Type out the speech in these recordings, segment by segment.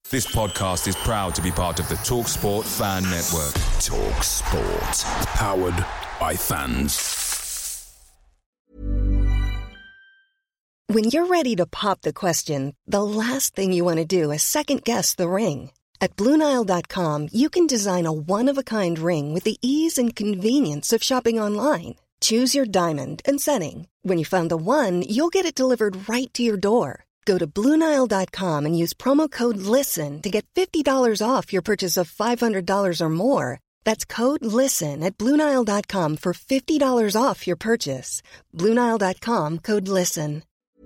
This podcast is proud to be part of the TalkSport Fan Network. TalkSport. Powered by fans. When you're ready to pop the question, the last thing you want to do is second-guess the ring. At BlueNile.com, you can design a one-of-a-kind ring with the ease and convenience of shopping online. Choose your diamond and setting. When you find the one, you'll get it delivered right to your door. Go to BlueNile.com and use promo code LISTEN to get $50 off your purchase of $500 or more. That's code LISTEN at BlueNile.com for $50 off your purchase. BlueNile.com, code LISTEN.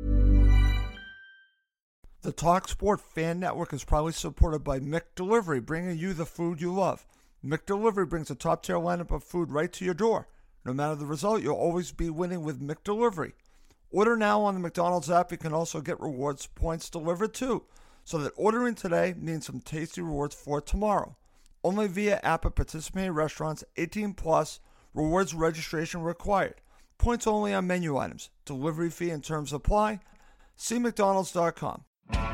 The TalkSport Fan Network is proudly supported by McDelivery, bringing you the food you love. McDelivery brings a top-tier lineup of food right to your door. No matter the result, you'll always be winning with McDelivery. Order now on the McDonald's app. You can also get rewards points delivered too, so that ordering today means some tasty rewards for tomorrow. Only via app at participating restaurants. 18 plus. Rewards registration required. Points only on menu items. Delivery fee and terms apply. See McDonald's.com.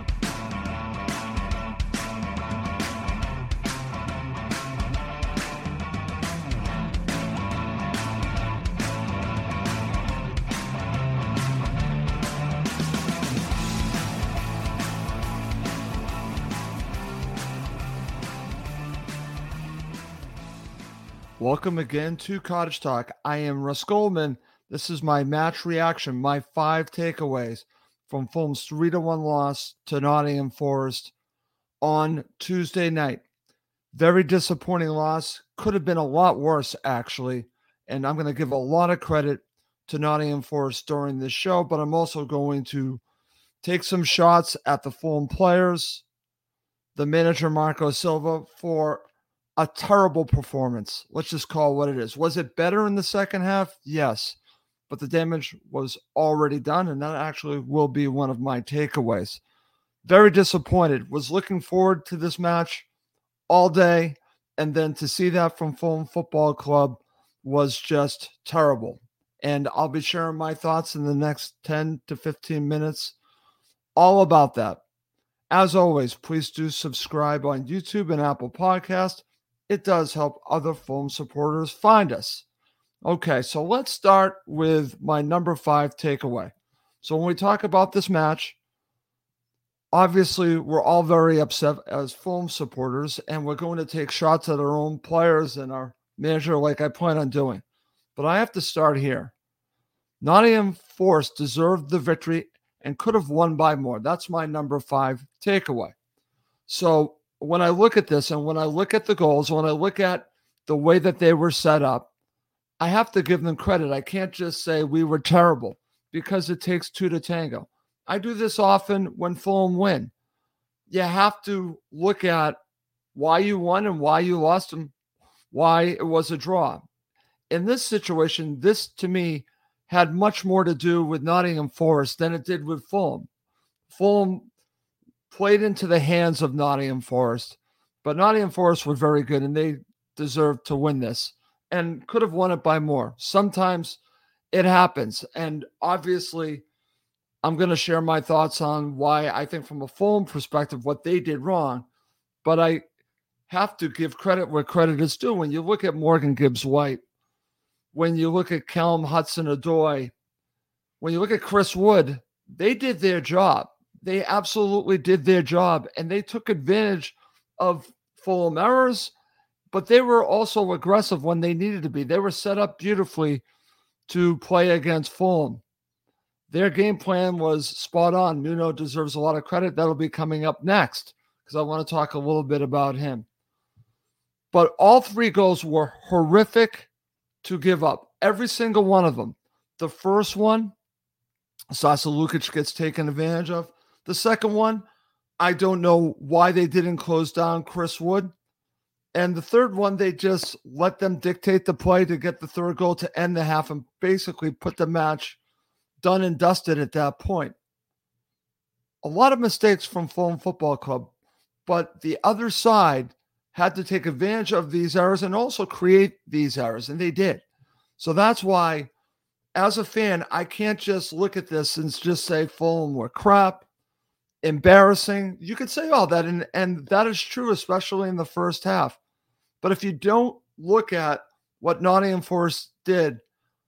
Welcome again to Cottage Talk. I am Russ Goldman. This is my match reaction, my 5 takeaways from Fulham's 3-1 loss to Nottingham Forest on Tuesday night. Very disappointing loss. Could have been a lot worse, actually. And I'm going to give a lot of credit to Nottingham Forest during this show, but I'm also going to take some shots at the Fulham players, the manager Marco Silva, for a terrible performance. Let's just call it what it is. Was it better in the second half? Yes. But the damage was already done, and that actually will be one of my takeaways. Very disappointed. Was looking forward to this match all day, and then to see that from Fulham Football Club was just terrible. And I'll be sharing my thoughts in the next 10 to 15 minutes all about that. As always, please do subscribe on YouTube and Apple Podcasts. It does help other Fulham supporters find us. Okay, so let's start with my number 5 takeaway. So when we talk about this match, obviously we're all very upset as Fulham supporters, and we're going to take shots at our own players and our manager like I plan on doing. But I have to start here. Nottingham Forest deserved the victory and could have won by more. That's my number 5 takeaway. So when I look at this and when I look at the goals, when I look at the way that they were set up, I have to give them credit. I can't just say we were terrible because it takes 2 to tango. I do this often when Fulham win. You have to look at why you won and why you lost and why it was a draw. In this situation, this to me had much more to do with Nottingham Forest than it did with Fulham. Fulham played into the hands of Nottingham Forest, but Nottingham Forest were very good and they deserved to win this and could have won it by more. Sometimes it happens. And obviously, I'm going to share my thoughts on why I think from a Fulham perspective, what they did wrong, but I have to give credit where credit is due. When you look at Morgan Gibbs-White, when you look at Callum Hudson-Odoi, when you look at Chris Wood, they did their job. They absolutely did their job, and they took advantage of Fulham errors, but they were also aggressive when they needed to be. They were set up beautifully to play against Fulham. Their game plan was spot on. Nuno deserves a lot of credit. That'll be coming up next because I want to talk a little bit about him. But all 3 goals were horrific to give up. Every single one of them. The first one, Sasa Lukic gets taken advantage of. The second one, I don't know why they didn't close down Chris Wood. And the third one, they just let them dictate the play to get the third goal to end the half and basically put the match done and dusted at that point. A lot of mistakes from Fulham Football Club, but the other side had to take advantage of these errors and also create these errors, and they did. So that's why, as a fan, I can't just look at this and just say Fulham were crap. embarrassing. You could say all that, and that is true, especially in the first half. But if you don't look at what Nottingham Forest did,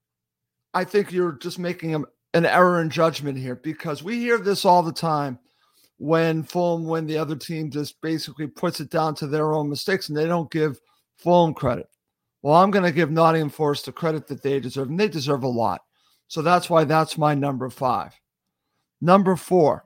I think you're just making an error in judgment here, because we hear this all the time when the other team just basically puts it down to their own mistakes and they don't give Fulham credit. Well, I'm going to give Nottingham Forest the credit that they deserve, and they deserve a lot. So that's why that's my number 5. Number 4,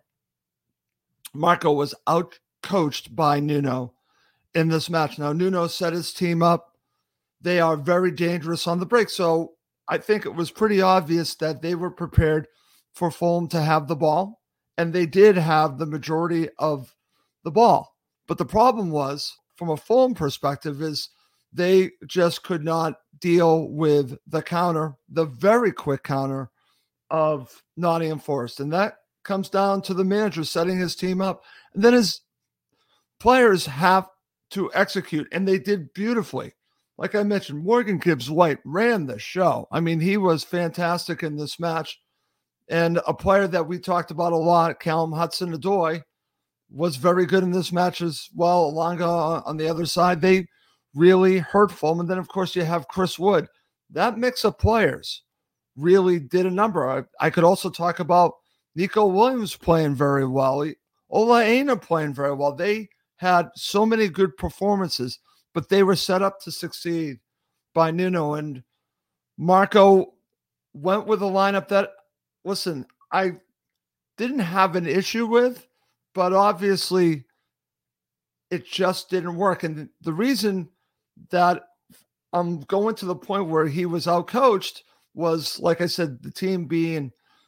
Marco was out-coached by Nuno in this match. Now, Nuno set his team up. They are very dangerous on the break. So I think it was pretty obvious that they were prepared for Fulham to have the ball, and they did have the majority of the ball. But the problem was, from a Fulham perspective, is they just could not deal with the counter, the very quick counter of Nottingham Forest. And that comes down to the manager setting his team up. And then his players have to execute, and they did beautifully. Like I mentioned, Morgan Gibbs-White ran the show. I mean, he was fantastic in this match. And a player that we talked about a lot, Callum Hudson-Odoi, was very good in this match as well. Alanga on the other side, they really hurt Fulham. And then, of course, you have Chris Wood. That mix of players really did a number. I could also talk about Nico Williams playing very well. Ola Aina playing very well. They had so many good performances, but they were set up to succeed by Nuno. And Marco went with a lineup that, listen, I didn't have an issue with, but obviously it just didn't work. And the reason that I'm going to the point where he was outcoached was, like I said, the team being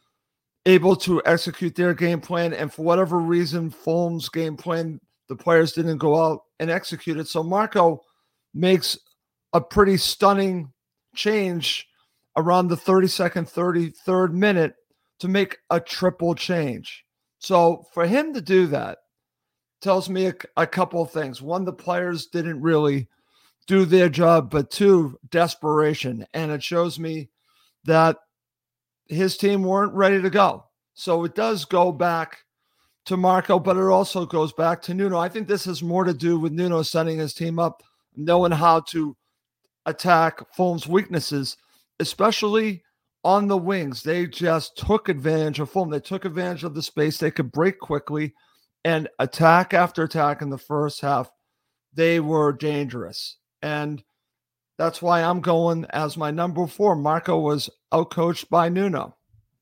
able to execute their game plan. And for whatever reason, Fulham's game plan, the players didn't go out and execute it. So Marco makes a pretty stunning change around the 32nd, 33rd minute to make a triple change. So for him to do that tells me a couple of things. One, the players didn't really do their job, but 2, desperation. And it shows me that his team weren't ready to go. So it does go back to Marco, but it also goes back to Nuno. I think this has more to do with Nuno setting his team up, knowing how to attack Fulham's weaknesses, especially on the wings. They just took advantage of Fulham. They took advantage of the space. They could break quickly, and attack after attack in the first half, they were dangerous. And that's why I'm going as my number 4. Marco was outcoached by Nuno.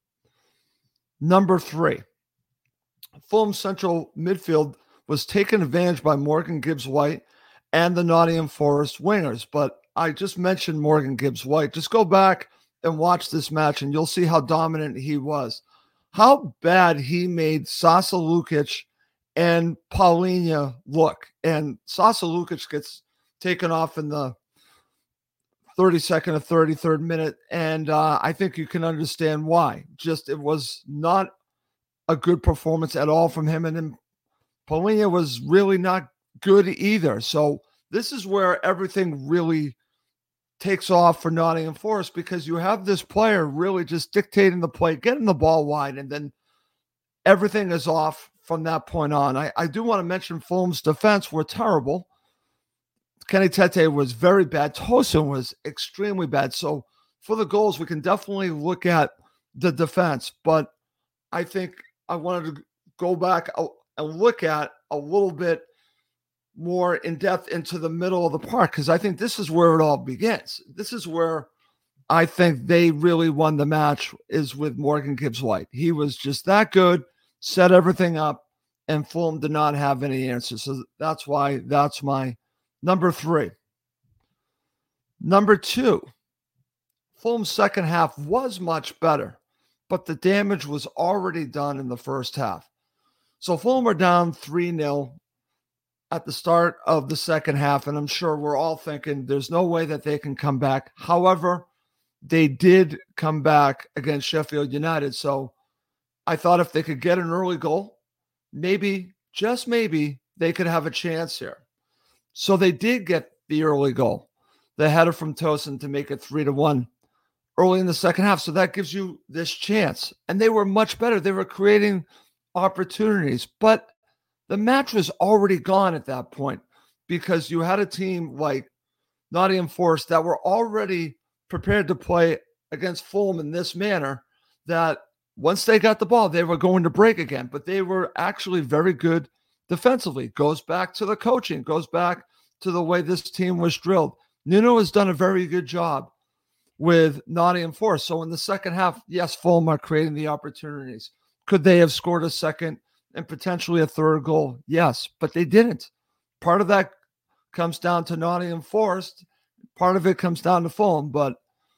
Number 3, Fulham central midfield was taken advantage by Morgan Gibbs-White and the Nottingham Forest wingers. But I just mentioned Morgan Gibbs-White. Just go back and watch this match, and you'll see how dominant he was. How bad he made Sasa Lukic and Paulinho look. And Sasa Lukic gets taken off in the 32nd or 33rd minute, and I think you can understand why. Just, it was not a good performance at all from him, and then Paulinho was really not good either. So this is where everything really takes off for Nottingham Forest, because you have this player really just dictating the play, getting the ball wide, and then everything is off from that point on. I do want to mention Fulham's defense were terrible. Kenny Tete was very bad. Tosin was extremely bad. So for the goals, we can definitely look at the defense. But I think I wanted to go back and look at a little bit more in depth into the middle of the park, because I think this is where it all begins. This is where I think they really won the match, is with Morgan Gibbs-White. He was just that good, set everything up, and Fulham did not have any answers. So that's why that's my number 3. Number 2, Fulham's second half was much better, but the damage was already done in the first half. So Fulham are down 3-0 at the start of the second half, and I'm sure we're all thinking there's no way that they can come back. However, they did come back against Sheffield United. So I thought if they could get an early goal, maybe, just maybe, they could have a chance here. So they did get the early goal, the header from Tosin to make it 3-1 early in the second half. So that gives you this chance. And they were much better. They were creating opportunities. But the match was already gone at that point because you had a team like Nottingham Forest that were already prepared to play against Fulham in this manner, that once they got the ball, they were going to break again. But they were actually very good defensively. Goes back to the coaching, goes back to the way this team was drilled. Nuno has done a very good job with Nottingham Forest. So in the second half, yes, Fulham are creating the opportunities. Could they have scored a second and potentially a third goal? Yes, but they didn't. Part of that comes down to Nottingham Forest. Part of it comes down to Fulham, but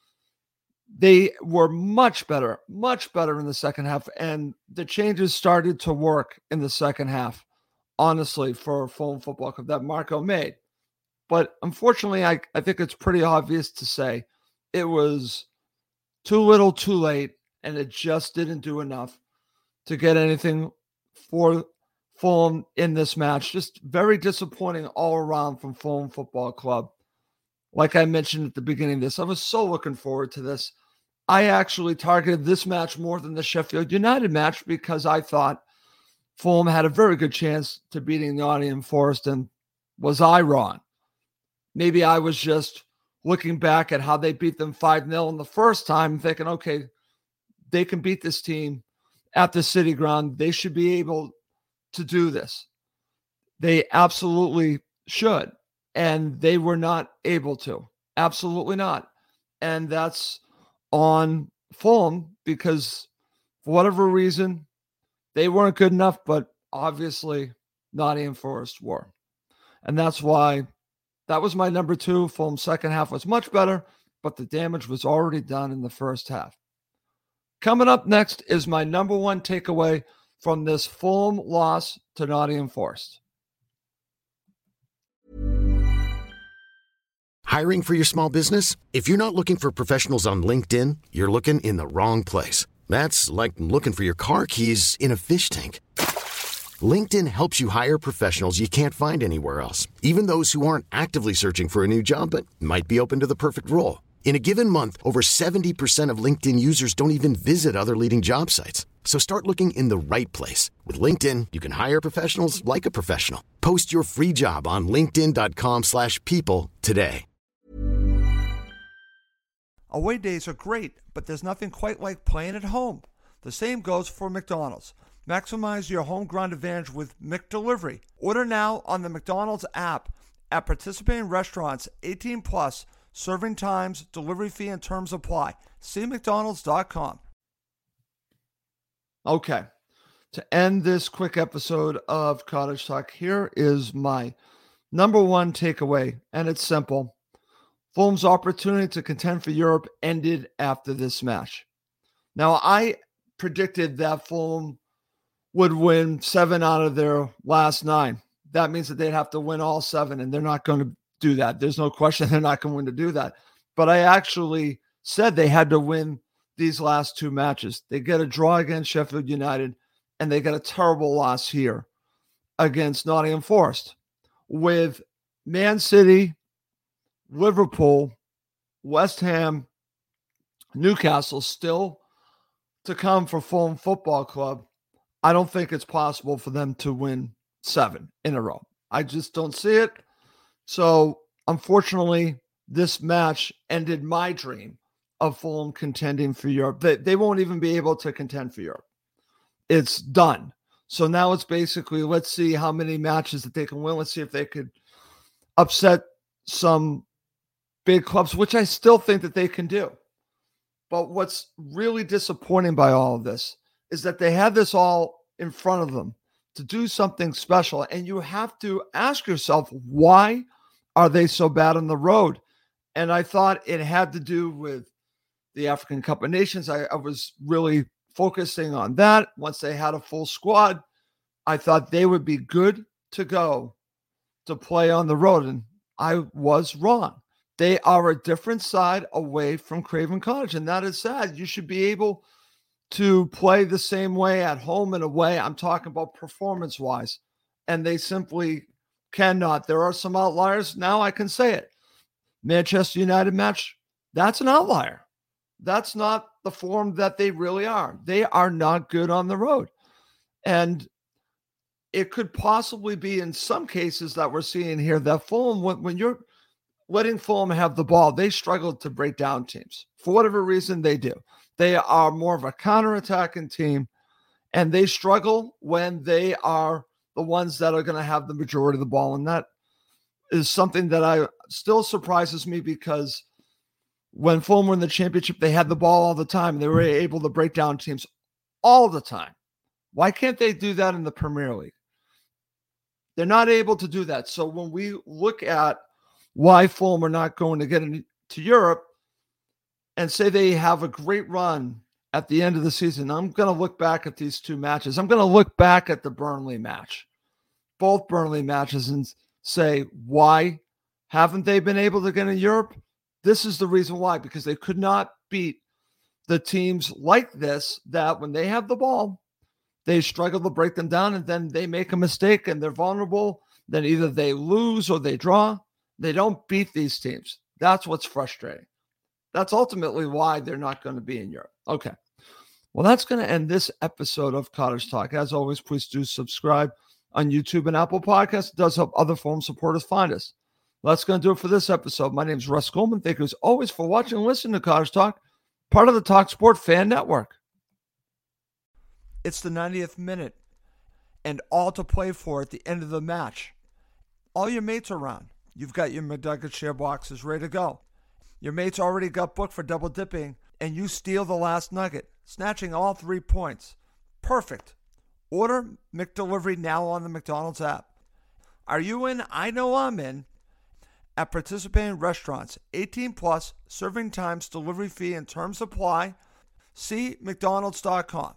they were much better in the second half. And the changes started to work in the second half, honestly, for Fulham Football Club that Marco made. But unfortunately, I think it's pretty obvious to say it was too little, too late, and it just didn't do enough to get anything for Fulham in this match. Just very disappointing all around from Fulham Football Club. Like I mentioned at the beginning of this, I was so looking forward to this. I actually targeted this match more than the Sheffield United match because I thought Fulham had a very good chance to beating Nottingham Forest. And was I wrong? Maybe I was just looking back at how they beat them 5-0 in the first time and thinking, okay, they can beat this team at the City Ground. They should be able to do this. They absolutely should. And they were not able to. Absolutely not. And that's on Fulham because for whatever reason, they weren't good enough, but obviously Nottingham Forest were. And that's why that was my number 2. Fulham's second half was much better, but the damage was already done in the first half. Coming up next is my number 1 takeaway from this Fulham loss to Nottingham Forest. Hiring for your small business? If you're not looking for professionals on LinkedIn, you're looking in the wrong place. That's like looking for your car keys in a fish tank. LinkedIn helps you hire professionals you can't find anywhere else, even those who aren't actively searching for a new job but might be open to the perfect role. In a given month, over 70% of LinkedIn users don't even visit other leading job sites. So start looking in the right place. With LinkedIn, you can hire professionals like a professional. Post your free job on linkedin.com/people today. Away days are great, but there's nothing quite like playing at home. The same goes for McDonald's. Maximize your home ground advantage with McDelivery. Order now on the McDonald's app at participating restaurants. 18 plus. Serving times, delivery fee, and terms apply. See McDonald's.com. Okay. To end this quick episode of Cottage Talk, here is my number 1 takeaway, and it's simple. Fulham's opportunity to contend for Europe ended after this match. Now, I predicted that Fulham would win 7 out of their last 9. That means that they'd have to win all 7, and they're not going to do that. There's no question they're not going to do that. But I actually said they had to win these last 2 matches. They get a draw against Sheffield United, and they get a terrible loss here against Nottingham Forest. With Man City, Liverpool, West Ham, Newcastle still to come for Fulham Football Club, I don't think it's possible for them to win 7 in a row. I just don't see it. So, unfortunately, this match ended my dream of Fulham contending for Europe. They won't even be able to contend for Europe. It's done. So now it's basically, let's see how many matches that they can win. Let's see if they could upset some big clubs, which I still think that they can do. But what's really disappointing by all of this is that they had this all in front of them to do something special. And you have to ask yourself, why are they so bad on the road? And I thought it had to do with the African Cup of Nations. I was really focusing on that. Once they had a full squad, I thought they would be good to go to play on the road. And I was wrong. They are a different side away from Craven Cottage, and that is sad. You should be able to play the same way at home and away. I'm talking about performance-wise, and they simply cannot. There are some outliers. Now I can say it. Manchester United match, that's an outlier. That's not the form that they really are. They are not good on the road. And it could possibly be in some cases that we're seeing here that Fulham, when you're letting Fulham have the ball, they struggle to break down teams. For whatever reason, they do. They are more of a counterattacking team, and they struggle when they are the ones that are going to have the majority of the ball. And that is something that still surprises me, because when Fulham were in the championship, they had the ball all the time. They were able to break down teams all the time. Why can't they do that in the Premier League? They're not able to do that. So when we look at why Fulham are not going to get into Europe and say they have a great run at the end of the season, I'm going to look back at these two matches. I'm going to look back at the Burnley match, both Burnley matches, and say, why haven't they been able to get in Europe? This is the reason why, because they could not beat the teams like this, that when they have the ball, they struggle to break them down, and then they make a mistake and they're vulnerable. Then either they lose or they draw. They don't beat these teams. That's what's frustrating. That's ultimately why they're not going to be in Europe. Okay. Well, that's going to end this episode of Cottage Talk. As always, please do subscribe on YouTube and Apple Podcasts. It does help other Fulham supporters find us. Well, that's going to do it for this episode. My name is Russ Goldman. Thank you as always for watching and listening to Cottage Talk, part of the TalkSport Fan Network. It's the 90th minute, and all to play for at the end of the match. All your mates are around. You've got your McNugget share boxes ready to go. Your mates already got booked for double dipping, and you steal the last nugget, snatching all 3 points. Perfect. Order McDelivery now on the McDonald's app. Are you in? I know I'm in. At participating restaurants, 18 plus, serving times, delivery fee, and terms apply. See McDonald's.com.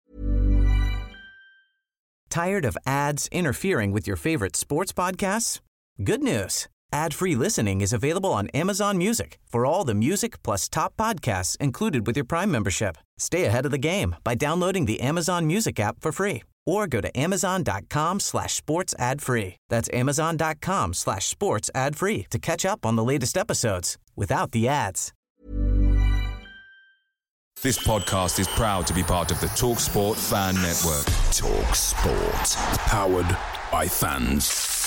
Tired of ads interfering with your favorite sports podcasts? Good news. Ad-free listening is available on Amazon Music for all the music plus top podcasts included with your Prime membership. Stay ahead of the game by downloading the Amazon Music app for free or go to amazon.com/sports ad free. That's amazon.com/sports ad free to catch up on the latest episodes without the ads. This podcast is proud to be part of the TalkSport Fan Network. TalkSport. Powered by fans.